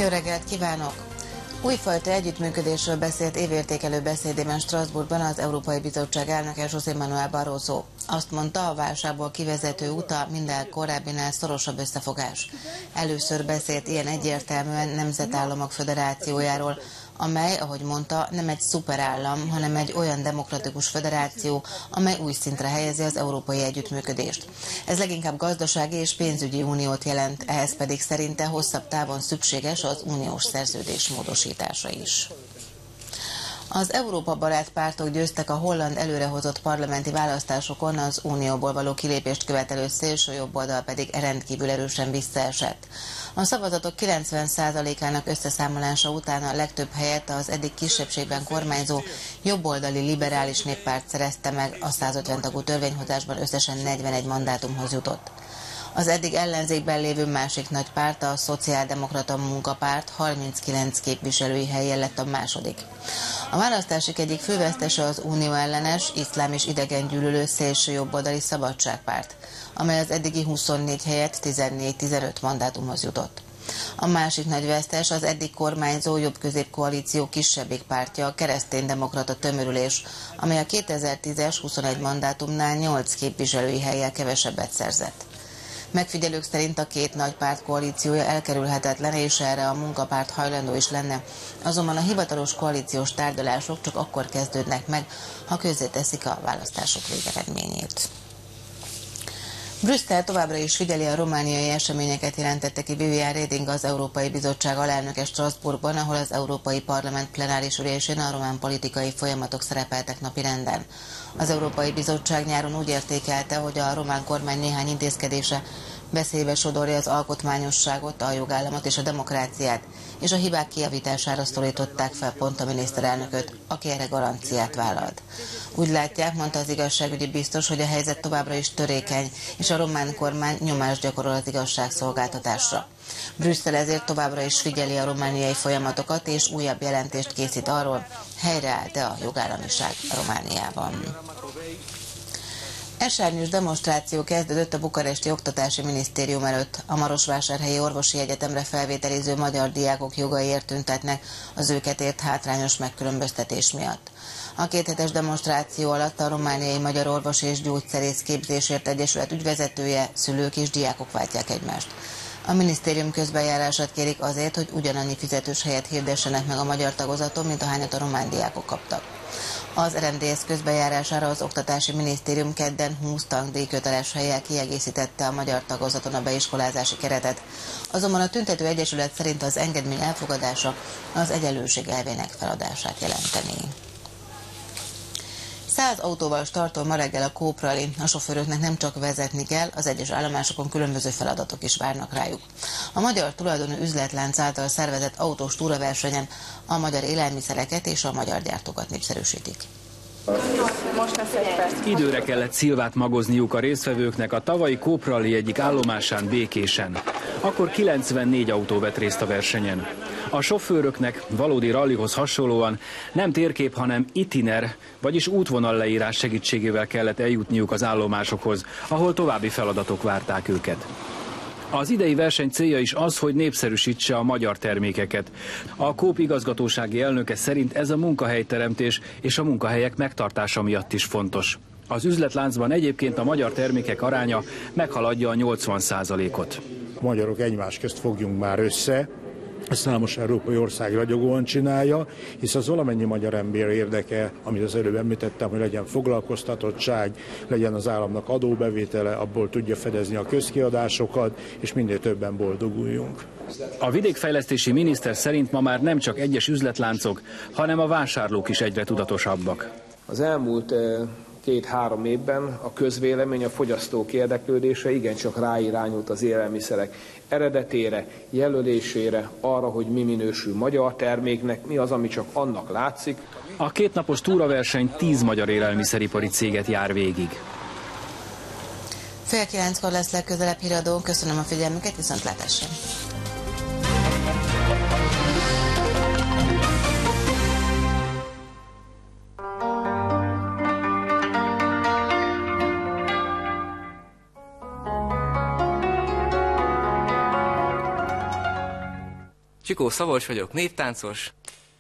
Jó reggelt kívánok! Újfajta együttműködésről beszélt évértékelő beszédében Strasbourgban az Európai Bizottság elnöke José Manuel Barroso. Azt mondta, a válságból kivezető uta minden korábbinál szorosabb összefogás. Először beszélt ilyen egyértelműen nemzetállamok föderációjáról, amely, ahogy mondta, nem egy szuperállam, hanem egy olyan demokratikus föderáció, amely új szintre helyezi az európai együttműködést. Ez leginkább gazdasági és pénzügyi uniót jelent, ehhez pedig szerinte hosszabb távon szükséges az uniós szerződés módosítása is. Az Európa barát pártok győztek a holland előrehozott parlamenti választásokon, az unióból való kilépést követelő szélsőjobb oldal pedig rendkívül erősen visszaesett. A szavazatok 90%-ának összeszámolása után a legtöbb helyet az eddig kisebbségben kormányzó jobboldali liberális néppárt szerezte meg, a 150 tagú törvényhozásban összesen 41 mandátumhoz jutott. Az eddig ellenzékben lévő másik nagy párt, a Szociáldemokrata Munkapárt 39 képviselői helyen lett a második. A választások egyik fővesztese az unió ellenes, iszlám és idegengyűlölő szélsőjobboldali Szabadságpárt, amely az eddigi 24 helyett 14-15 mandátumhoz jutott. A másik nagy vesztes az eddig kormányzó jobb-közép-koalíció kisebbik pártja, a Kereszténydemokrata Tömörülés, amely a 2010-es 21 mandátumnál 8 képviselői hellyel kevesebbet szerzett. Megfigyelők szerint a két nagy párt koalíciója elkerülhetetlen, és erre a Munkapárt hajlandó is lenne. Azonban a hivatalos koalíciós tárgyalások csak akkor kezdődnek meg, ha közzéteszik a választások végeredményét. Brüsszel továbbra is figyeli a romániai eseményeket, jelentette ki Viviane Reding, az Európai Bizottság alelnöke Strasbourgban, ahol az Európai Parlament plenáris ülésén a román politikai folyamatok szerepeltek napirenden. Az Európai Bizottság nyáron úgy értékelte, hogy a román kormány néhány intézkedése veszélybe sodorja az alkotmányosságot, a jogállamot és a demokráciát, és a hibák kijavítására szólították fel pont a miniszterelnököt, aki erre garanciát vállalt. Úgy látják, mondta az igazságügyi biztos, hogy a helyzet továbbra is törékeny, és a román kormány nyomást gyakorol az igazságszolgáltatásra. Brüsszel ezért továbbra is figyeli a romániai folyamatokat, és újabb jelentést készít arról, helyreállt-e a jogállamiság Romániában. Esernyős demonstráció kezdődött a bukaresti Oktatási Minisztérium előtt. A Marosvásárhelyi Orvosi Egyetemre felvételiző magyar diákok jogaiért tüntetnek az őket ért hátrányos megkülönböztetés miatt. A kéthetes demonstráció alatt a romániai Magyar Orvos és Gyógyszerész Képzésért Egyesület ügyvezetője, szülők és diákok váltják egymást. A minisztérium közbenjárását kérik azért, hogy ugyanannyi fizetős helyet hirdessenek meg a magyar tagozaton, mint ahányat a román diákok kaptak. Az RMDSZ közbenjárására az Oktatási Minisztérium kedden 20 tagdíjköteles hellyel kiegészítette a magyar tagozaton a beiskolázási keretet. Azonban a tüntető egyesület szerint az engedmény elfogadása az egyenlőség elvének feladását jelenteni. 100 autóval startol ma reggel a Coop Rally. A sofőröknek nem csak vezetni kell, az egyes állomásokon különböző feladatok is várnak rájuk. A magyar tulajdonú üzletlánc által szervezett autós túraversenyen a magyar élelmiszereket és a magyar gyártókat népszerűsítik. Időre kellett szilvát magozniuk a résztvevőknek a tavalyi Coop Rally egyik állomásán Békésen. Akkor 94 autó vett részt a versenyen. A sofőröknek valódi rallihoz hasonlóan nem térkép, hanem itiner, vagyis útvonalleírás segítségével kellett eljutniuk az állomásokhoz, ahol további feladatok várták őket. Az idei verseny célja is az, hogy népszerűsítse a magyar termékeket. A Coop igazgatósági elnöke szerint ez a munkahelyteremtés és a munkahelyek megtartása miatt is fontos. Az üzletláncban egyébként a magyar termékek aránya meghaladja a 80%-ot. Magyarok egymás közt fogjunk már össze, ezt számos európai ország ragyogóan csinálja, hisz az valamennyi magyar ember érdeke, amit az előbb említettem, hogy legyen foglalkoztatottság, legyen az államnak adóbevétele, abból tudja fedezni a közkiadásokat, és minél többen boldoguljunk. A vidékfejlesztési miniszter szerint ma már nem csak egyes üzletláncok, hanem a vásárlók is egyre tudatosabbak. Az elmúlt 2-3 évben a közvélemény, a fogyasztók érdeklődése igencsak ráirányult az élelmiszerek eredetére, jelölésére, arra, hogy mi minősül magyar terméknek, mi az, ami csak annak látszik. A kétnapos túraverseny 10 magyar élelmiszeripari céget jár végig. 8:30 lesz legközelebb híradó. Köszönöm a figyelmüket, viszontlátásra! Csikó Szabolcs vagyok, néptáncos.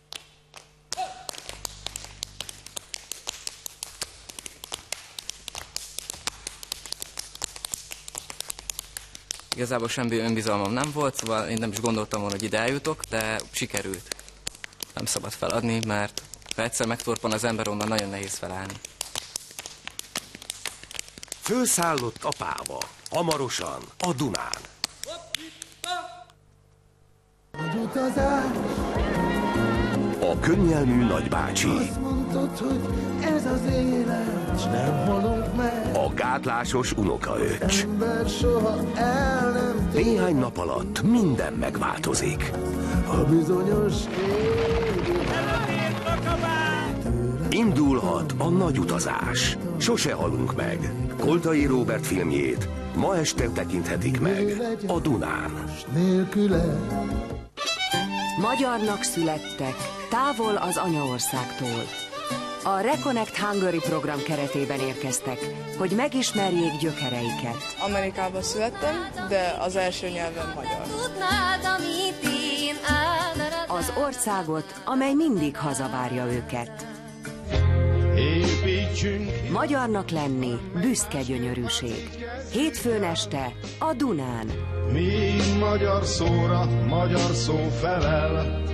Igazából semmi önbizalmam nem volt, szóval én nem is gondoltam volna, hogy ide eljutok, de sikerült. Nem szabad feladni, mert ha egyszer megtorpan az ember, onnan nagyon nehéz felállni. Fölszállott apába, hamarosan a Dunán. A könnyelmű nagybácsi. Azt mondtad, hogy ez az élet, s nem halunk meg. A gátlásos unokaöcs. Ember soha el nem tér. Néhány nap alatt minden megváltozik. A bizonyos Indulhat a nagy utazás. Sose halunk meg. Koltai Róbert filmjét ma este tekinthetik meg a Dunán. nélküle. Magyarnak születtek, távol az anyaországtól. A Reconnect Hungary program keretében érkeztek, hogy megismerjék gyökereiket. Amerikában születtem, de az első nyelvem magyar. Az országot, amely mindig hazavárja őket. Magyarnak lenni büszke gyönyörűség. Hétfőn este a Dunán. Míg magyar szóra magyar szó felel,